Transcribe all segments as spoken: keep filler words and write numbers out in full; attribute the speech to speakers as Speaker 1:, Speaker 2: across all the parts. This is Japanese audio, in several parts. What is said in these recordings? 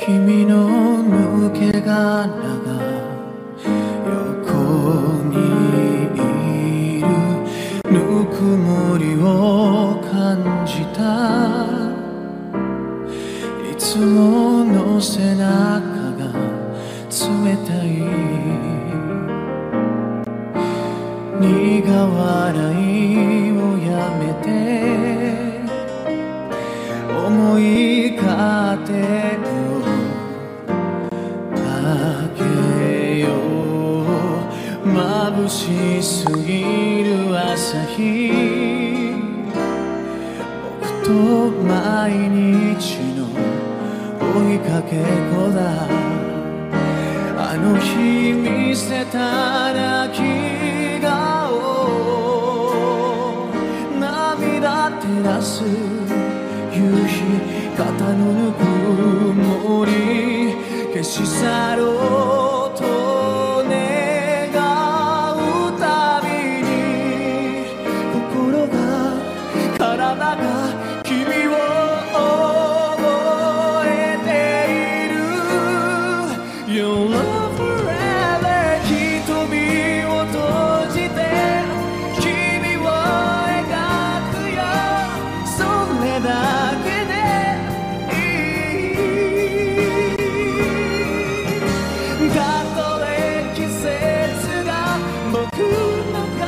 Speaker 1: 君の抜け殻が横にいるぬくもりを感じた。いつもの背中が冷たい。苦笑いをやめて思い勝手をあげよう。眩しすぎる朝日、僕と毎日の追いかけっこだ。あの日見せた泣き顔、涙照らす夕日、肩のぬくもり消し去ろうと願うたびに、心が体が君を覚えている。 Your love forever 瞳を閉じて君を描くよ。それだけでいい。たとえ季節が僕の心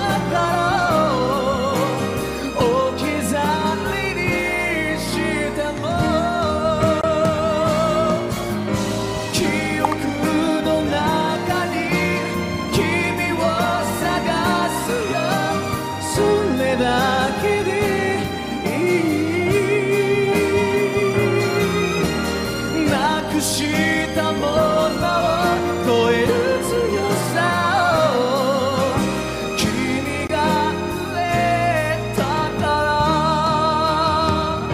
Speaker 1: を置き去りにしても、記憶の中に君を探すよ。それだけでいい。なくしたものを超える強さを君がくれたから、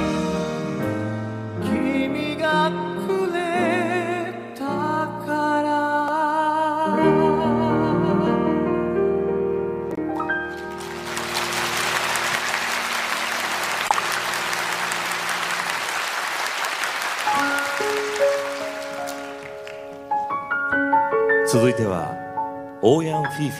Speaker 1: 君がくれたから。
Speaker 2: 続いてはオーヤンフィーフィ